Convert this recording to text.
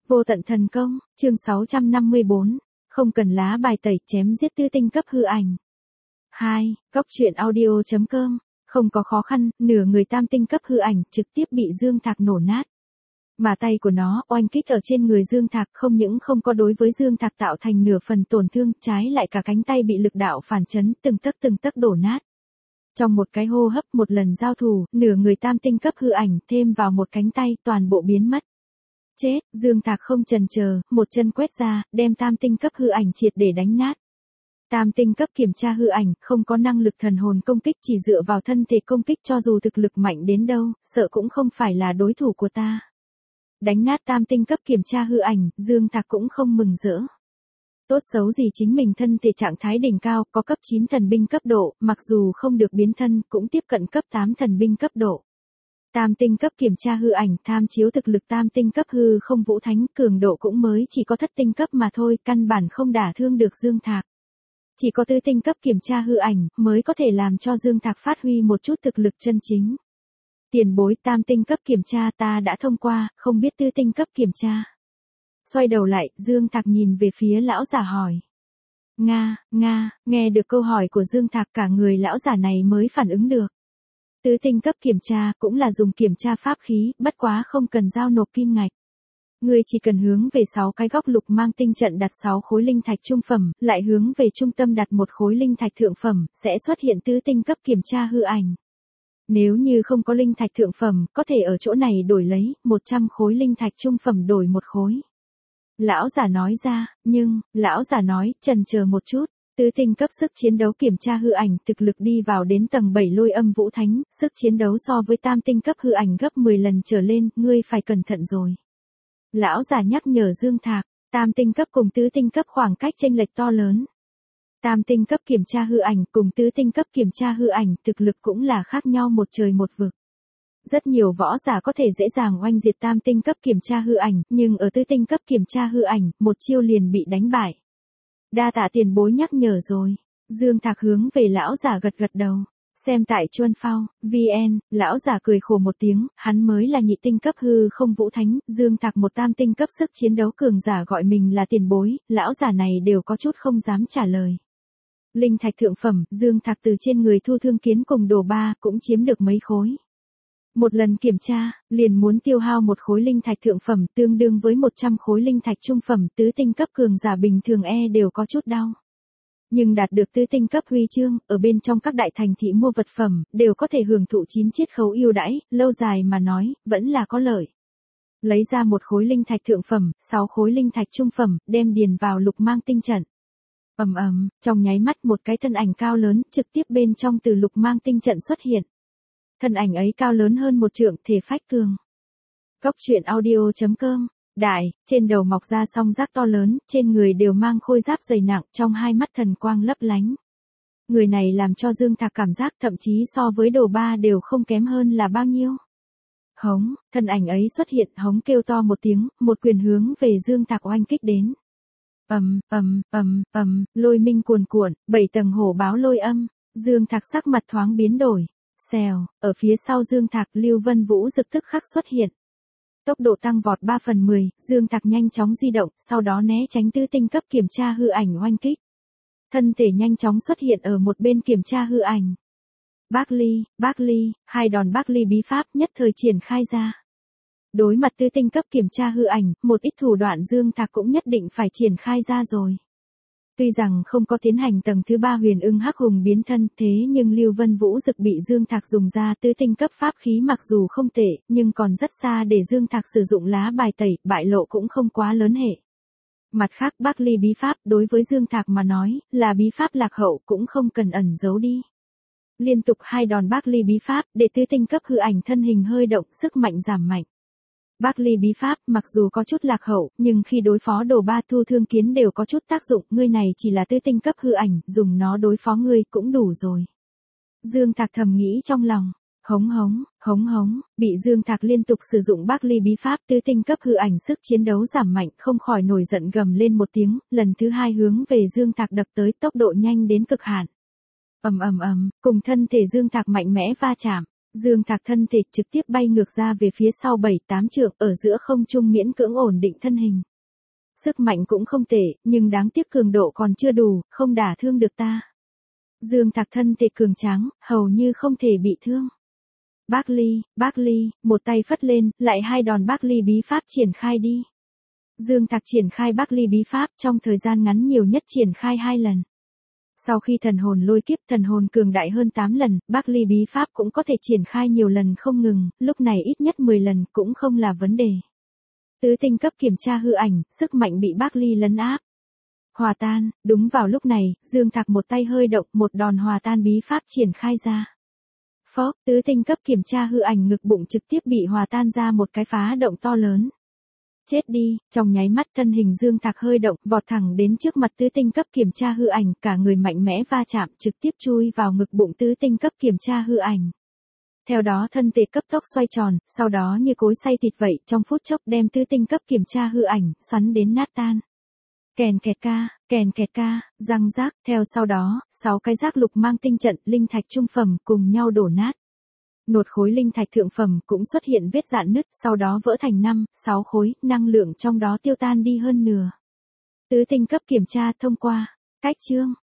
Vô tận thần công, chương 654, không cần lá bài tẩy chém giết tứ tinh cấp hư ảnh. 2. Góc truyện audio.com, không có khó khăn, nửa người tam tinh cấp hư ảnh trực tiếp bị Dương Thạc nổ nát. Mà tay của nó oanh kích ở trên người Dương Thạc không những không có đối với Dương Thạc tạo thành nửa phần tổn thương, trái lại cả cánh tay bị lực đạo phản chấn từng tấc đổ nát. Trong một cái hô hấp một lần giao thủ, nửa người tam tinh cấp hư ảnh thêm vào một cánh tay toàn bộ biến mất. Chết, Dương Thạc không chần chờ, một chân quét ra, đem tam tinh cấp hư ảnh triệt để đánh nát. Tam tinh cấp kiểm tra hư ảnh, không có năng lực thần hồn công kích, chỉ dựa vào thân thể công kích, cho dù thực lực mạnh đến đâu, sợ cũng không phải là đối thủ của ta. Đánh nát tam tinh cấp kiểm tra hư ảnh, Dương Thạc cũng không mừng rỡ. Tốt xấu gì chính mình thân thể trạng thái đỉnh cao, có cấp 9 thần binh cấp độ, mặc dù không được biến thân, cũng tiếp cận cấp 8 thần binh cấp độ. Tam tinh cấp kiểm tra hư ảnh tham chiếu thực lực tam tinh cấp hư không vũ thánh, cường độ cũng mới chỉ có thất tinh cấp mà thôi, căn bản không đả thương được Dương Thạc. Chỉ có tứ tinh cấp kiểm tra hư ảnh mới có thể làm cho Dương Thạc phát huy một chút thực lực chân chính. Tiền bối, tam tinh cấp kiểm tra ta đã thông qua, không biết tứ tinh cấp kiểm tra. Xoay đầu lại, Dương Thạc nhìn về phía lão giả hỏi. Nghe được câu hỏi của Dương Thạc, cả người lão giả này mới phản ứng được. Tứ tinh cấp kiểm tra cũng là dùng kiểm tra pháp khí, bất quá không cần giao nộp kim ngạch. Ngươi chỉ cần hướng về 6 cái góc lục mang tinh trận đặt 6 khối linh thạch trung phẩm, lại hướng về trung tâm đặt một khối linh thạch thượng phẩm, sẽ xuất hiện tứ tinh cấp kiểm tra hư ảnh. Nếu như không có linh thạch thượng phẩm, có thể ở chỗ này đổi lấy 100 khối linh thạch trung phẩm đổi một khối. Lão giả nói ra, nhưng, lão giả nói, chần chờ một chút. Tứ tinh cấp sức chiến đấu kiểm tra hư ảnh, thực lực đi vào đến tầng 7 lôi âm vũ thánh, sức chiến đấu so với tam tinh cấp hư ảnh gấp 10 lần trở lên, ngươi phải cẩn thận rồi. Lão giả nhắc nhở Dương Thạc, tam tinh cấp cùng tứ tinh cấp khoảng cách chênh lệch to lớn. Tam tinh cấp kiểm tra hư ảnh cùng tứ tinh cấp kiểm tra hư ảnh, thực lực cũng là khác nhau một trời một vực. Rất nhiều võ giả có thể dễ dàng oanh diệt tam tinh cấp kiểm tra hư ảnh, nhưng ở tứ tinh cấp kiểm tra hư ảnh, một chiêu liền bị đánh bại. Đa tạ tiền bối nhắc nhở rồi. Dương Thạc hướng về lão giả gật đầu. Xem tại Chuân Phao, VN, lão giả cười khổ một tiếng, hắn mới là nhị tinh cấp hư không vũ thánh, Dương Thạc một tam tinh cấp sức chiến đấu cường giả gọi mình là tiền bối, lão giả này đều có chút không dám trả lời. Linh thạch thượng phẩm, Dương Thạc từ trên người Thu Thương Kiến cùng Đồ Ba cũng chiếm được mấy khối. Một lần kiểm tra, liền muốn tiêu hao một khối linh thạch thượng phẩm tương đương với 100 khối linh thạch trung phẩm, tứ tinh cấp cường giả bình thường đều có chút đau. Nhưng đạt được tứ tinh cấp huy chương, ở bên trong các đại thành thị mua vật phẩm, đều có thể hưởng thụ 9 chiết khấu ưu đãi, lâu dài mà nói, vẫn là có lợi. Lấy ra một khối linh thạch thượng phẩm, 6 khối linh thạch trung phẩm, đem điền vào lục mang tinh trận. Trong nháy mắt một cái thân ảnh cao lớn, trực tiếp bên trong từ lục mang tinh trận xuất hiện. Thân ảnh ấy cao lớn hơn một trượng, thể phách cường. Góc truyện audio.com, đại, trên đầu mọc ra song giác to lớn, trên người đều mang khôi giáp dày nặng, trong hai mắt thần quang lấp lánh. Người này làm cho Dương Thạc cảm giác thậm chí so với Đồ Ba đều không kém hơn là bao nhiêu. Hống, thân ảnh ấy xuất hiện, hống kêu to một tiếng, một quyền hướng về Dương Thạc oanh kích đến. Lôi minh cuồn cuộn, 7 tầng hổ báo lôi âm, Dương Thạc sắc mặt thoáng biến đổi. Xèo, ở phía sau Dương Thạc, Lưu Vân Vũ Dực tức khắc xuất hiện. Tốc độ tăng vọt 3/10, Dương Thạc nhanh chóng di động, sau đó né tránh tứ tinh cấp kiểm tra hư ảnh oanh kích. Thân thể nhanh chóng xuất hiện ở một bên kiểm tra hư ảnh. Bác Ly, hai đòn Bác Ly bí pháp nhất thời triển khai ra. Đối mặt tứ tinh cấp kiểm tra hư ảnh, một ít thủ đoạn Dương Thạc cũng nhất định phải triển khai ra rồi. Tuy rằng không có tiến hành tầng thứ 3 huyền ưng hắc hùng biến thân, thế nhưng Lưu Vân Vũ Dực bị Dương Thạc dùng ra tứ tinh cấp pháp khí mặc dù không tệ, nhưng còn rất xa để Dương Thạc sử dụng lá bài tẩy, bại lộ cũng không quá lớn hệ. Mặt khác Bác Ly bí pháp đối với Dương Thạc mà nói, là bí pháp lạc hậu cũng không cần ẩn giấu đi. Liên tục 2 đòn Bác Ly bí pháp, để tứ tinh cấp hư ảnh thân hình hơi động, sức mạnh giảm mạnh. Bác Ly bí pháp mặc dù có chút lạc hậu, nhưng khi đối phó Đồ Ba Thu Thương Kiến đều có chút tác dụng, ngươi này chỉ là tứ tinh cấp hư ảnh, dùng nó đối phó ngươi cũng đủ rồi. Dương Thạc thầm nghĩ trong lòng, hống, bị Dương Thạc liên tục sử dụng Bác Ly bí pháp, tứ tinh cấp hư ảnh sức chiến đấu giảm mạnh, không khỏi nổi giận gầm lên một tiếng, lần thứ 2 hướng về Dương Thạc đập tới, tốc độ nhanh đến cực hạn. Cùng thân thể Dương Thạc mạnh mẽ va chạm. Dương Thạc thân thể trực tiếp bay ngược ra về phía sau 7-8 trượng, ở giữa không trung miễn cưỡng ổn định thân hình. Sức mạnh cũng không tệ, nhưng đáng tiếc cường độ còn chưa đủ, không đả thương được ta. Dương Thạc thân thể cường tráng, hầu như không thể bị thương. Bác Ly, một tay phất lên, lại 2 đòn Bác Ly bí pháp triển khai đi. Dương Thạc triển khai Bác Ly bí pháp trong thời gian ngắn nhiều nhất triển khai 2 lần. Sau khi thần hồn lôi kiếp thần hồn cường đại hơn 8 lần, Bác Ly bí pháp cũng có thể triển khai nhiều lần không ngừng, lúc này ít nhất 10 lần cũng không là vấn đề. Tứ tinh cấp kiểm tra hư ảnh, sức mạnh bị Bác Ly lấn áp. Hòa tan, đúng vào lúc này, Dương Thạc một tay hơi động, một đòn hòa tan bí pháp triển khai ra. Phốc, tứ tinh cấp kiểm tra hư ảnh ngực bụng trực tiếp bị hòa tan ra một cái phá động to lớn. Chết đi, trong nháy mắt thân hình Dương Thạc hơi động, vọt thẳng đến trước mặt tứ tinh cấp kiểm tra hư ảnh, cả người mạnh mẽ va chạm, trực tiếp chui vào ngực bụng tứ tinh cấp kiểm tra hư ảnh. Theo đó thân thể cấp tốc xoay tròn, sau đó như cối xay thịt vậy, trong phút chốc đem tứ tinh cấp kiểm tra hư ảnh, xoắn đến nát tan. Kèn kẹt ca, răng rác, theo sau đó, 6 cái rác lục mang tinh trận, linh thạch trung phẩm cùng nhau đổ nát. Nột khối linh thạch thượng phẩm cũng xuất hiện vết rạn nứt, sau đó vỡ thành 5-6 khối, năng lượng trong đó tiêu tan đi hơn nửa. Tứ tinh cấp kiểm tra thông qua. Cách chương.